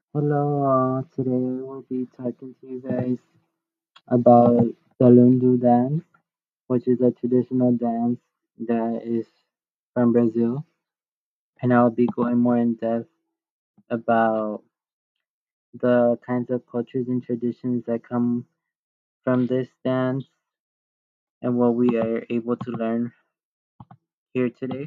Hello, today I will be talking to you guys about the Lundu dance, which is a traditional dance that is from Brazil. And I'll be going more in depth about the kinds of cultures and traditions that come from this dance and what we are able to learn here today.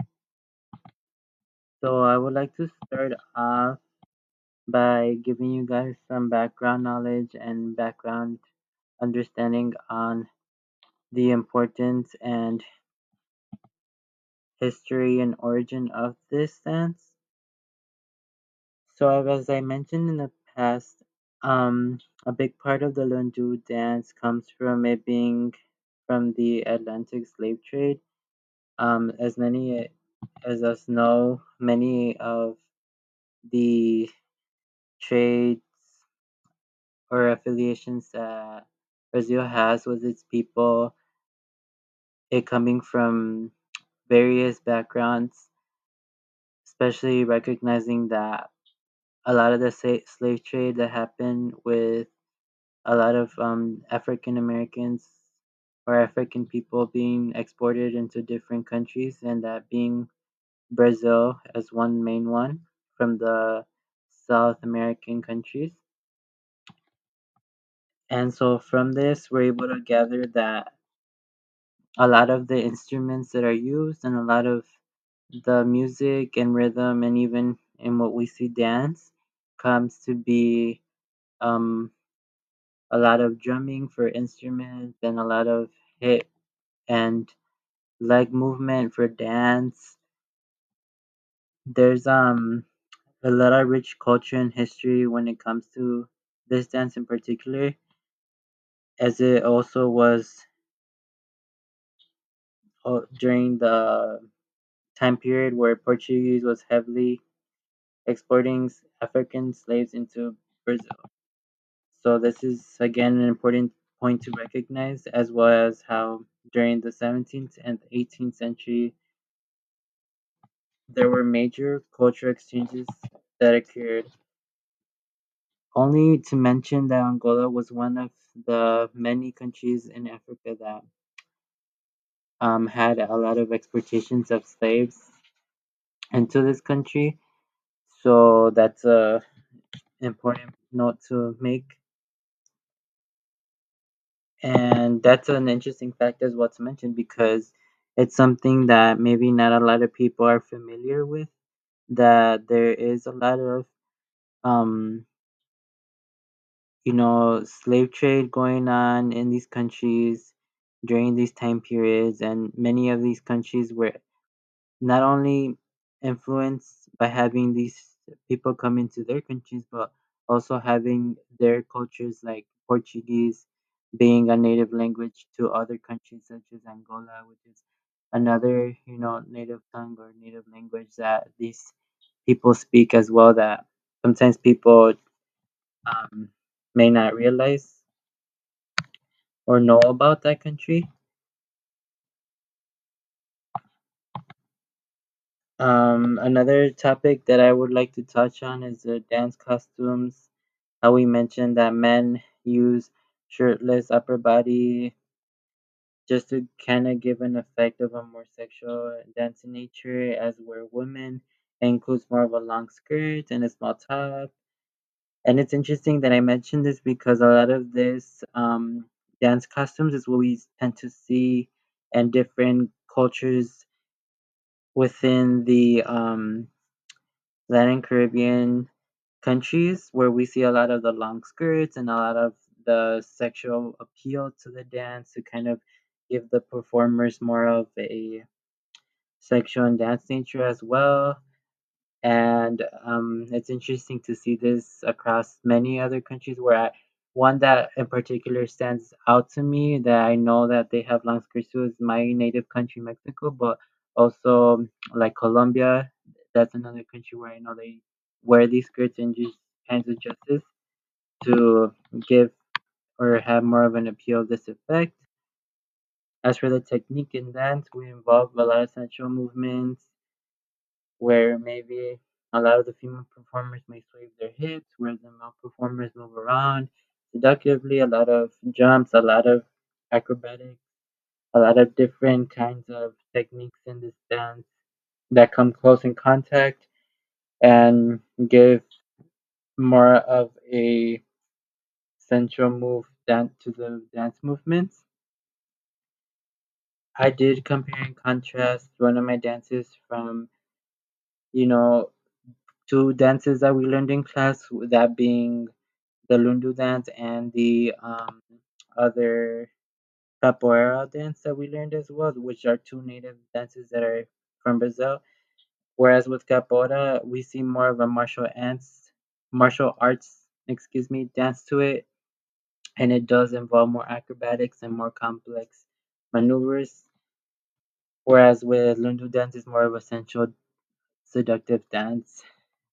So I would like to start off by giving you guys some background knowledge and background understanding on the importance and history and origin of this dance. So, as I mentioned in the past, a big part of the Lundu dance comes from it being from the Atlantic slave trade. As many as us know, many of the trades or affiliations that Brazil has with its people, it coming from various backgrounds, especially recognizing that a lot of the slave trade that happened with a lot of African Americans or African people being exported into different countries, and that being Brazil as one main one from the South American countries. And so from this, we're able to gather that a lot of the instruments that are used and a lot of the music and rhythm and even in what we see dance comes to be um, a lot of drumming for instruments and a lot of hip and leg movement for dance. There's a lot of rich culture and history when it comes to this dance in particular, as it also was during the time period where Portuguese was heavily exporting African slaves into Brazil. So this is again an important point to recognize, as well as how during the 17th and 18th century there were major cultural exchanges that occurred. Only to mention that Angola was one of the many countries in Africa that had a lot of exportations of slaves into this country. So that's a important note to make. And that's an interesting fact as well to mention because it's something that maybe not a lot of people are familiar with. That there is a lot of um, slave trade going on in these countries during these time periods, and many of these countries were not only influenced by having these people come into their countries, but also having their cultures like Portuguese being a native language to other countries such as Angola, which is another, native tongue or native language that these people speak as well that sometimes people um, may not realize or know about that country. Another topic that I would like to touch on is the dance costumes. How we mentioned that men use shirtless upper body just to kind of give an effect of a more sexual dancing nature, as where women it includes more of a long skirt and a small top. And it's interesting that I mentioned this because a lot of this dance costumes is what we tend to see in different cultures within the Latin Caribbean countries where we see a lot of the long skirts and a lot of the sexual appeal to the dance to kind of give the performers more of a sexual and dance nature as well. And it's interesting to see this across many other countries one that in particular stands out to me that I know that they have long skirts too is my native country, Mexico, but also like Colombia. That's another country where I know they wear these skirts and just kinds of dresses to give or have more of an appeal of this effect. As for the technique in dance, we involve a lot of sensual movements where maybe A lot of the female performers may sway their hips, whereas the male performers move around seductively, a lot of jumps, a lot of acrobatics, a lot of different kinds of techniques in this dance that come close in contact and give more of a central move dance to the dance movements. I did compare and contrast one of my dances from, you know, two dances that we learned in class, that being the Lundu dance and the other capoeira dance that we learned as well, which are two native dances that are from Brazil. Whereas with capoeira, we see more of a martial arts, excuse me, dance to it, and it does involve more acrobatics and more complex maneuvers. Whereas with Lundu dance is more of a sensual, seductive dance.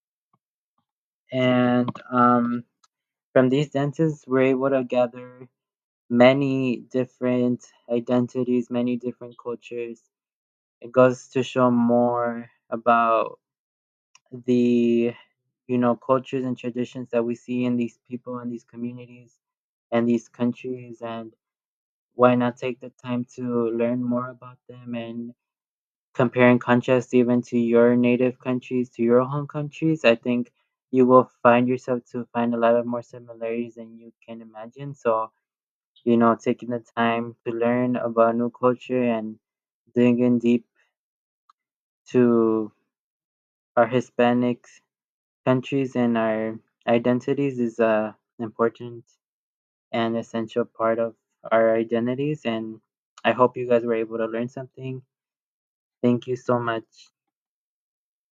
And from these dances, we're able to gather many different identities, many different cultures. It goes to show more about the cultures and traditions that we see in these people and these communities and these countries, and why not take the time to learn more about them and compare and contrast even to your native countries, to your home countries. I think you will find yourself to find a lot of more similarities than you can imagine. So taking the time to learn about new culture and digging deep to our Hispanic countries and our identities is a important and essential part of our identities. And I hope you guys were able to learn something. Thank you so much.